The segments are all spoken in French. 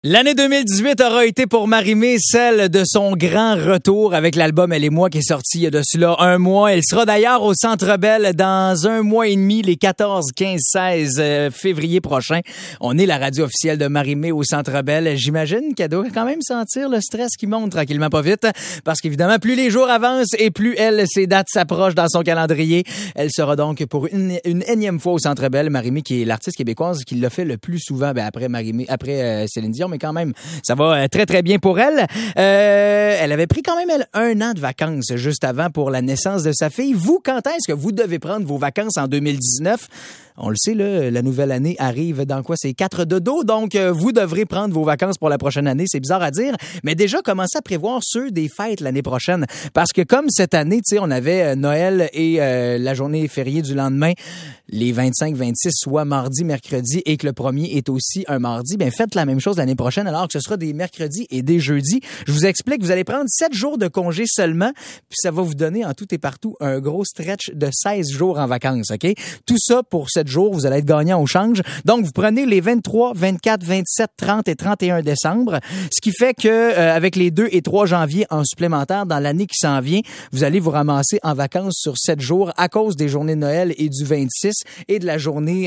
L'année 2018 aura été pour Marie-Mé celle de son grand retour avec l'album Elle et moi qui est sorti il y a de cela un mois. Elle sera d'ailleurs au Centre Bell dans un mois et demi, les 14, 15, 16 février prochain. On est la radio officielle de Marie-Mé au Centre Bell. J'imagine qu'elle doit quand même sentir le stress qui monte tranquillement pas vite parce qu'évidemment, plus les jours avancent et plus ses dates s'approchent dans son calendrier. Elle sera donc pour une énième fois au Centre Bell. Marie-Mé qui est l'artiste québécoise qui l'a fait le plus souvent après Marie-Mé, après Céline Dion, mais quand même, ça va très, très bien pour elle. Elle avait pris quand même, elle, 1 an de vacances juste avant pour la naissance de sa fille. Vous, quand est-ce que vous devez prendre vos vacances en 2019? On le sait, là, la nouvelle année arrive dans quoi? C'est 4 de dos, donc vous devrez prendre vos vacances pour la prochaine année. C'est bizarre à dire, mais déjà, commencez à prévoir ceux des fêtes l'année prochaine. Parce que comme cette année, tu sais, on avait Noël et la journée fériée du lendemain, les 25, 26, soit mardi, mercredi, et que le premier est aussi un mardi, bien faites la même chose l'année prochaine, alors que ce sera des mercredis et des jeudis. Je vous explique, vous allez prendre 7 jours de congé seulement, puis ça va vous donner en tout et partout un gros stretch de 16 jours en vacances, OK? Tout ça pour 7 jours, vous allez être gagnant au change. Donc, vous prenez les 23, 24, 27, 30 et 31 décembre, ce qui fait que avec les 2 et 3 janvier en supplémentaire dans l'année qui s'en vient, vous allez vous ramasser en vacances sur 7 jours à cause des journées de Noël et du 26 et de la journée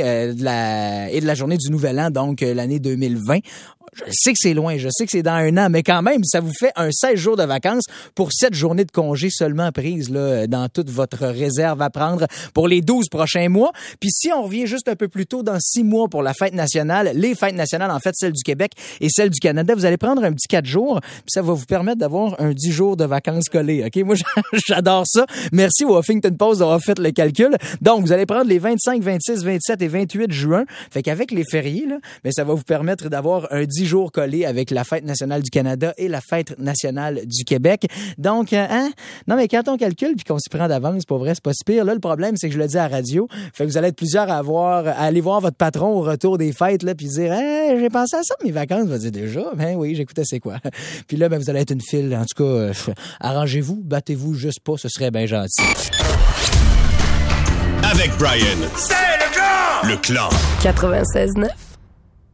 de la journée du Nouvel An, donc l'année 2020. Je sais que c'est loin, je sais que c'est dans 1 an, mais quand même, ça vous fait un 16 jours de vacances pour 7 journées de congé seulement prises là, dans toute votre réserve à prendre pour les 12 prochains mois. Puis si on revient juste un peu plus tôt, dans 6 mois pour la fête nationale, les fêtes nationales, en fait, celle du Québec et celle du Canada, vous allez prendre un petit 4 jours, puis ça va vous permettre d'avoir un 10 jours de vacances collés. OK? Moi, j'adore ça. Merci au Huffington Post d'avoir fait le calcul. Donc, vous allez prendre les 25, 26, 27 et 28 juin. Fait qu'avec les fériés, là, mais ça va vous permettre d'avoir un 10 jours collés avec la fête nationale du Canada et la fête nationale du Québec. Donc, non, mais quand on calcule puis qu'on s'y prend d'avance, pour vrai, c'est pas si pire. Là, le problème, c'est que je le dis à la radio. Fait que vous allez être plusieurs à aller voir votre patron au retour des fêtes, là, puis dire, hey, j'ai pensé à ça, mes vacances. Vous allez dire déjà, ben oui, j'écoutais c'est quoi. Puis là, ben, vous allez être une file. En tout cas, arrangez-vous, battez-vous juste pas, ce serait bien gentil. Avec Brian, c'est le clan! Le clan. 96.9.